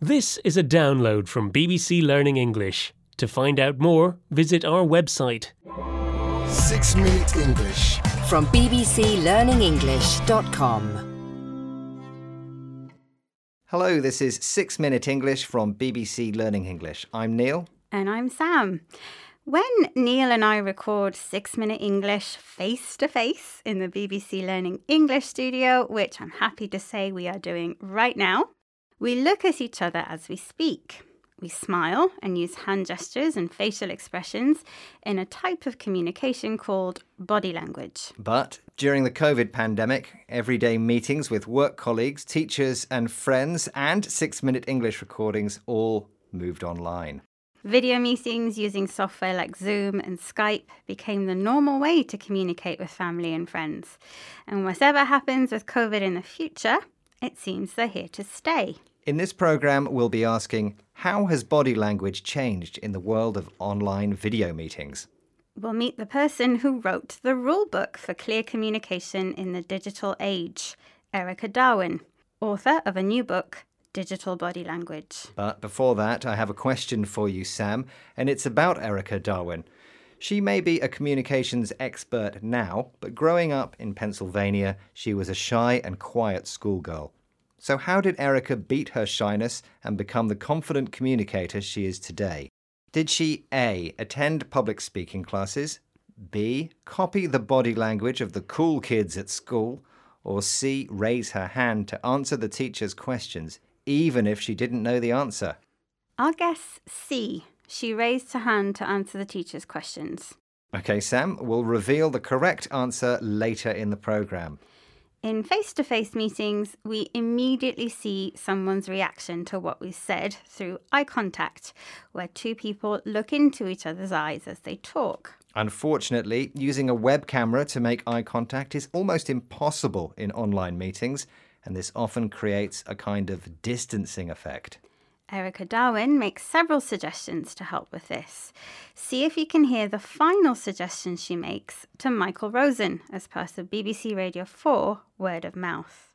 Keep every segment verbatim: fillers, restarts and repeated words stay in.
This is a download from B B C Learning English. To find out more, visit our website. Six Minute English from b b c learning english dot com. Hello, this is Six Minute English from B B C Learning English. I'm Neil. And I'm Sam. When Neil and I record Six Minute English face-to-face in the B B C Learning English studio, which I'm happy to say we are doing right now, we look at each other as we speak. We smile and use hand gestures and facial expressions in a type of communication called body language. But during the COVID pandemic, everyday meetings with work colleagues, teachers and friends and Six Minute English recordings all moved online. Video meetings using software like Zoom and Skype became the normal way to communicate with family and friends. And whatever happens with COVID in the future, it seems they're here to stay. In this programme, we'll be asking, how has body language changed in the world of online video meetings? We'll meet the person who wrote the rule book for clear communication in the digital age, Erica Darwin, author of a new book, Digital Body Language. But before that, I have a question for you, Sam, and it's about Erica Darwin. She may be a communications expert now, but growing up in Pennsylvania, she was a shy and quiet schoolgirl. So how did Erica beat her shyness and become the confident communicator she is today? Did she A. attend public speaking classes, B. copy the body language of the cool kids at school, or C. raise her hand to answer the teacher's questions, even if she didn't know the answer? I'll guess C. She raised her hand to answer the teacher's questions. OK, Sam, we'll reveal the correct answer later in the programme. In face-to-face meetings, we immediately see someone's reaction to what we've said through eye contact, where two people look into each other's eyes as they talk. Unfortunately, using a web camera to make eye contact is almost impossible in online meetings, and this often creates a kind of distancing effect. Erica Darwin makes several suggestions to help with this. See if you can hear the final suggestion she makes to Michael Rosen as part of B B C Radio four Word of Mouth.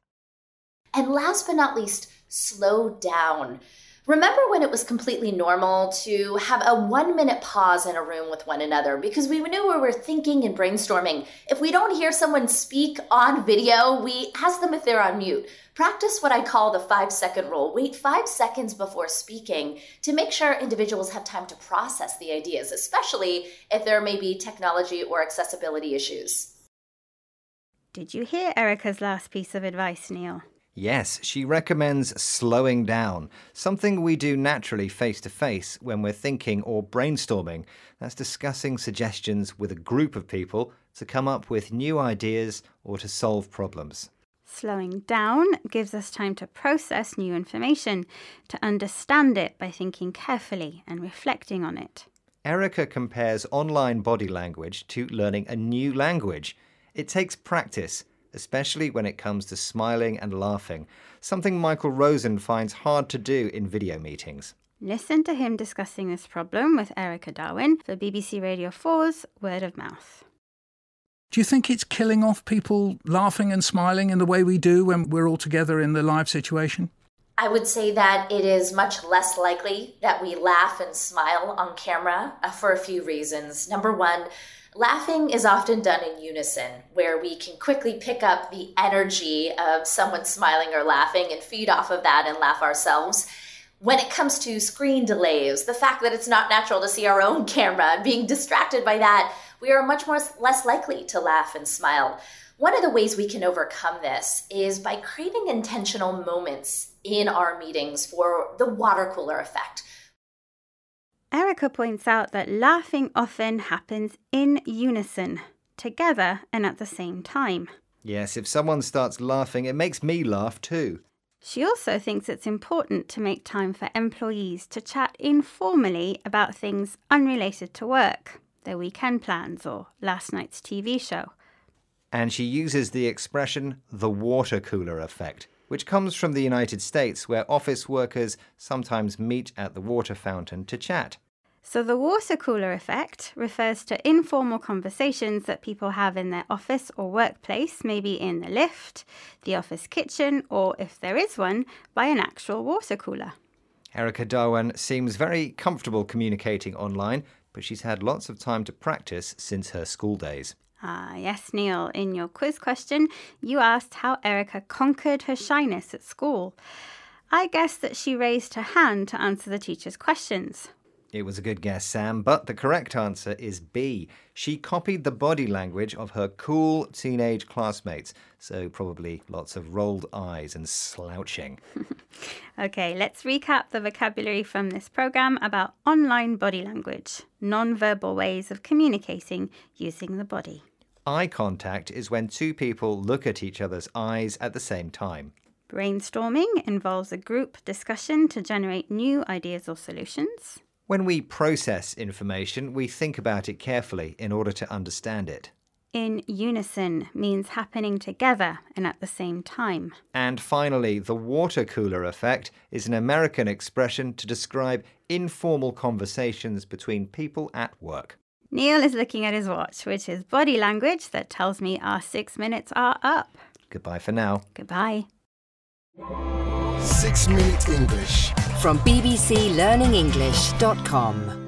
And last but not least, slow down. Remember when it was completely normal to have a one-minute pause in a room with one another because we knew we were thinking and brainstorming. If we don't hear someone speak on video, we ask them if they're on mute. Practice what I call the five-second rule. Wait five seconds before speaking to make sure individuals have time to process the ideas, especially if there may be technology or accessibility issues. Did you hear Erica's last piece of advice, Neil? Yes, she recommends slowing down, something we do naturally face-to-face when we're thinking or brainstorming. That's discussing suggestions with a group of people to come up with new ideas or to solve problems. Slowing down gives us time to process new information, to understand it by thinking carefully and reflecting on it. Erica compares online body language to learning a new language. It takes practice, especially when it comes to smiling and laughing, something Michael Rosen finds hard to do in video meetings. Listen to him discussing this problem with Erica Darwin for B B C Radio four's Word of Mouth. Do you think it's killing off people laughing and smiling in the way we do when we're all together in the live situation? I would say that it is much less likely that we laugh and smile on camera uh, for a few reasons. Number one, laughing is often done in unison, where we can quickly pick up the energy of someone smiling or laughing and feed off of that and laugh ourselves. When it comes to screen delays, the fact that it's not natural to see our own camera and being distracted by that, we are much more less likely to laugh and smile. One of the ways we can overcome this is by creating intentional moments in our meetings for the water cooler effect. Erica points out that laughing often happens in unison, together and at the same time. Yes, if someone starts laughing, it makes me laugh too. She also thinks it's important to make time for employees to chat informally about things unrelated to work, their weekend plans or last night's T V show. And she uses the expression, the water cooler effect, which comes from the United States, where office workers sometimes meet at the water fountain to chat. So the water cooler effect refers to informal conversations that people have in their office or workplace, maybe in the lift, the office kitchen, or if there is one, by an actual water cooler. Erica Darwin seems very comfortable communicating online, but she's had lots of time to practice since her school days. Ah, yes, Neil. In your quiz question, you asked how Erica conquered her shyness at school. I guess that she raised her hand to answer the teacher's questions. It was a good guess, Sam, but the correct answer is B. She copied the body language of her cool teenage classmates, so probably lots of rolled eyes and slouching. Okay, let's recap the vocabulary from this program about online body language, non-verbal ways of communicating using the body. Eye contact is when two people look at each other's eyes at the same time. Brainstorming involves a group discussion to generate new ideas or solutions. When we process information, we think about it carefully in order to understand it. In unison means happening together and at the same time. And finally, the water cooler effect is an American expression to describe informal conversations between people at work. Neil is looking at his watch, which is body language that tells me our six minutes are up. Goodbye for now. Goodbye. Six Minute English. From b b c learning english dot com.